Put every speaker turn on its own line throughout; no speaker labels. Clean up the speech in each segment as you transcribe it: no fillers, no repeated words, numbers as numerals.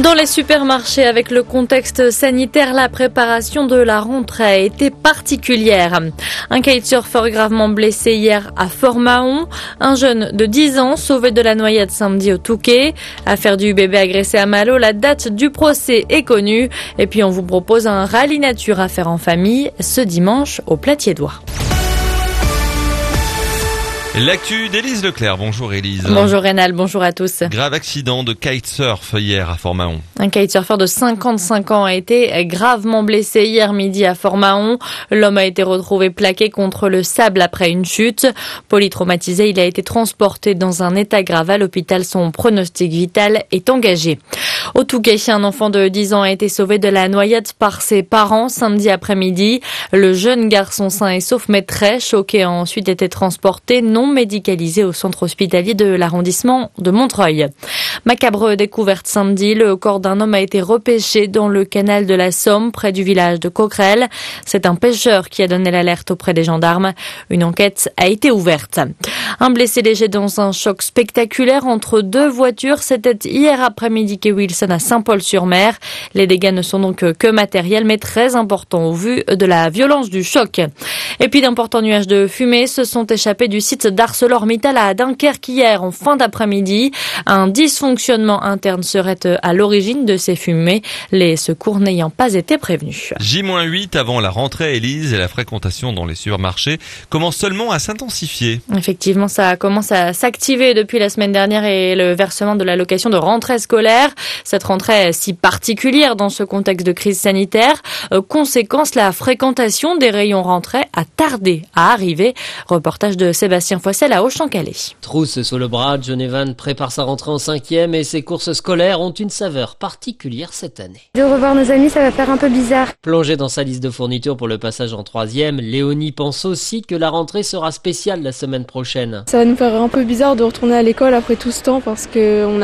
Dans les supermarchés, avec le contexte sanitaire, la préparation de la rentrée a été particulière. Un kitesurfer gravement blessé hier à Fort-Mahon. Un jeune de 10 ans sauvé de la noyade samedi au Touquet. Affaire du bébé agressé à Malo, la date du procès est connue. Et puis on vous propose un rallye nature à faire en famille ce dimanche au Platier-Doigt.
L'actu d'Élise Leclerc. Bonjour Élise.
Bonjour Rénal, bonjour à tous.
Grave accident de kitesurf hier à Fort-Mahon.
Un kitesurfer de 55 ans a été gravement blessé hier midi à Fort-Mahon. L'homme a été retrouvé plaqué contre le sable après une chute. Polytraumatisé, il a été transporté dans un état grave à l'hôpital. Son pronostic vital est engagé. Au Touquet, un enfant de 10 ans a été sauvé de la noyade par ses parents samedi après-midi. Le jeune garçon sain et sauf mais très choqué a ensuite été transporté non médicalisé au centre hospitalier de l'arrondissement de Montreuil. Macabre découverte samedi, le corps d'un homme a été repêché dans le canal de la Somme près du village de Coquerel. C'est un pêcheur qui a donné l'alerte auprès des gendarmes. Une enquête a été ouverte. Un blessé léger dans un choc spectaculaire entre deux voitures. C'était hier après-midi quai Wilson à Saint-Paul-sur-Mer. Les dégâts ne sont donc que matériels mais très importants au vu de la violence du choc. Et puis d'importants nuages de fumée se sont échappés du site d'ArcelorMittal à Dunkerque hier en fin d'après-midi. Un dysfonctionnement interne serait à l'origine de ces fumées, les secours n'ayant pas été prévenus.
J-8 avant la rentrée, Élise, et la fréquentation dans les supermarchés commence seulement à s'intensifier.
Effectivement, ça commence à s'activer depuis la semaine dernière et le versement de l'allocation de rentrée scolaire. Cette rentrée est si particulière dans ce contexte de crise sanitaire. Conséquence, la fréquentation des rayons rentrée a tardé à arriver. Reportage de Sébastien Foissel à Auchan-Calais.
Trousse sous le bras, John Evan prépare sa rentrée en 5e et ses courses scolaires ont une saveur particulière cette année.
De revoir nos amis, ça va faire un peu bizarre.
Plongée dans sa liste de fournitures pour le passage en 3e, Léonie pense aussi que la rentrée sera spéciale la semaine prochaine.
Ça va nous faire un peu bizarre de retourner à l'école après tout ce temps parce qu'on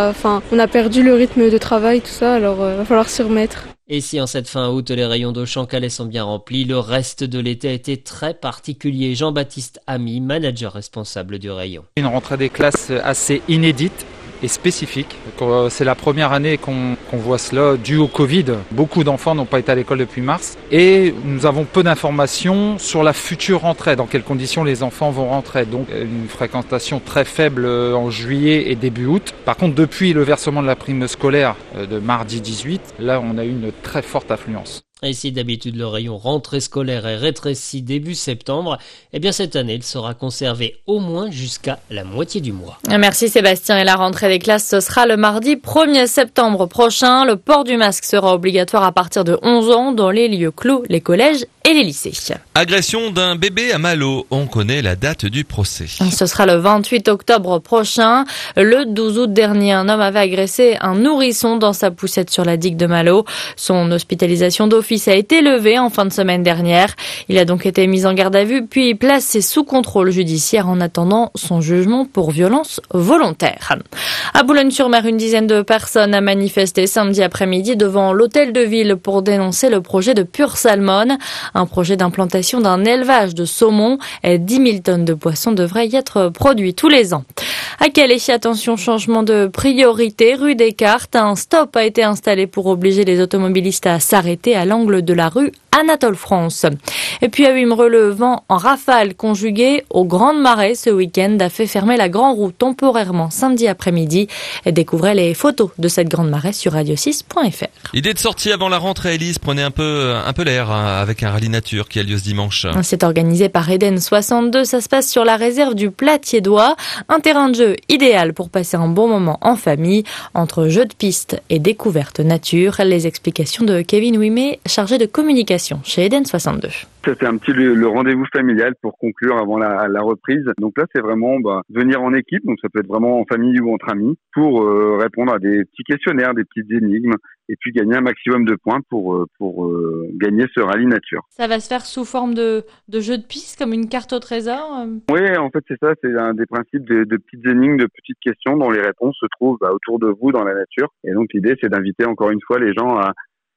a perdu le rythme de travail, tout ça, alors va falloir s'y remettre.
Et si en cette fin août, les rayons d'Auchan-Calais sont bien remplis, le reste de l'été a été très particulier. Jean-Baptiste Ami, manager responsable du rayon.
Une rentrée des classes assez inédite et spécifique. C'est la première année qu'on voit cela dû au Covid. Beaucoup d'enfants n'ont pas été à l'école depuis mars et nous avons peu d'informations sur la future rentrée, dans quelles conditions les enfants vont rentrer. Donc une fréquentation très faible en juillet et début août. Par contre, depuis le versement de la prime scolaire de mardi 18, là on a eu une très forte affluence.
Et si d'habitude le rayon rentrée scolaire est rétréci début septembre, eh bien cette année il sera conservé au moins jusqu'à la moitié du mois.
Merci Sébastien. Et la rentrée des classes, ce sera le mardi 1er septembre prochain. Le port du masque sera obligatoire à partir de 11 ans dans les lieux clos, les collèges et les lycées.
Agression d'un bébé à Malo. On connaît la date du procès.
Ce sera le 28 octobre prochain. Le 12 août dernier, un homme avait agressé un nourrisson dans sa poussette sur la digue de Malo. Son hospitalisation d'office a été levée en fin de semaine dernière. Il a donc été mis en garde à vue puis placé sous contrôle judiciaire en attendant son jugement pour violence volontaire. À Boulogne-sur-Mer, une dizaine de personnes a manifesté samedi après-midi devant l'hôtel de ville pour dénoncer le projet de Pure Salmon, un projet d'implantation d'un élevage de saumon. 10 000 tonnes de poissons devraient y être produits tous les ans. À Calais, attention, changement de priorité. Rue Descartes, un stop a été installé pour obliger les automobilistes à s'arrêter à l'angle de la rue Anatole France. Et puis à Wimereux, le vent en rafale conjugué aux grandes marées ce week-end a fait fermer la Grande Roue temporairement samedi après-midi. Découvrez les photos de cette grande marée sur radio6.fr.
Idée de sortie avant la rentrée, Élise, prenez un peu l'air avec un rallye nature qui a lieu ce dimanche.
C'est organisé par Eden 62, ça se passe sur la réserve du Platier-Doigt. Un terrain de jeu idéal pour passer un bon moment en famille, entre jeux de piste et découverte nature. Les explications de Kevin Ouimet, chargé de communication chez Eden 62.
C'est un petit le rendez-vous familial pour conclure avant la reprise. Donc là, c'est vraiment venir en équipe, donc ça peut être vraiment en famille ou entre amis, pour répondre à des petits questionnaires, des petites énigmes, et puis gagner un maximum de points pour gagner ce rallye nature.
Ça va se faire sous forme de jeu de piste, comme une carte au trésor?
Oui, en fait, c'est ça. C'est un des principes de petites énigmes, de petites questions dont les réponses se trouvent autour de vous dans la nature. Et donc, l'idée, c'est d'inviter encore une fois les gens à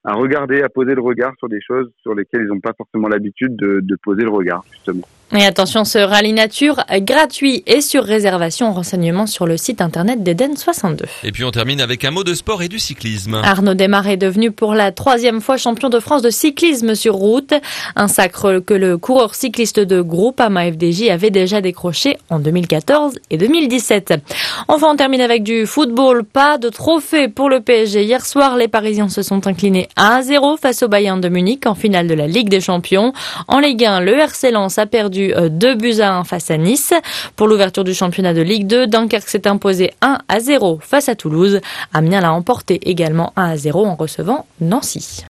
regarder, à poser le regard sur des choses sur lesquelles ils n'ont pas forcément l'habitude de poser le regard, justement.
Et attention, ce rallye nature gratuit et sur réservation, renseignements sur le site internet d'Eden 62.
Et puis on termine avec un mot de sport et du cyclisme.
Arnaud Démare est devenu pour la 3e fois champion de France de cyclisme sur route. Un sacre que le coureur cycliste de Groupama FDJ avait déjà décroché en 2014 et 2017. Enfin, on termine avec du football. Pas de trophée pour le PSG. Hier soir, les Parisiens se sont inclinés 1-0 face au Bayern de Munich en finale de la Ligue des Champions. En Ligue 1, le RC Lens a perdu 2-1 face à Nice. Pour l'ouverture du championnat de Ligue 2, Dunkerque s'est imposé 1-0 face à Toulouse. Amiens l'a emporté également 1-0 en recevant Nancy.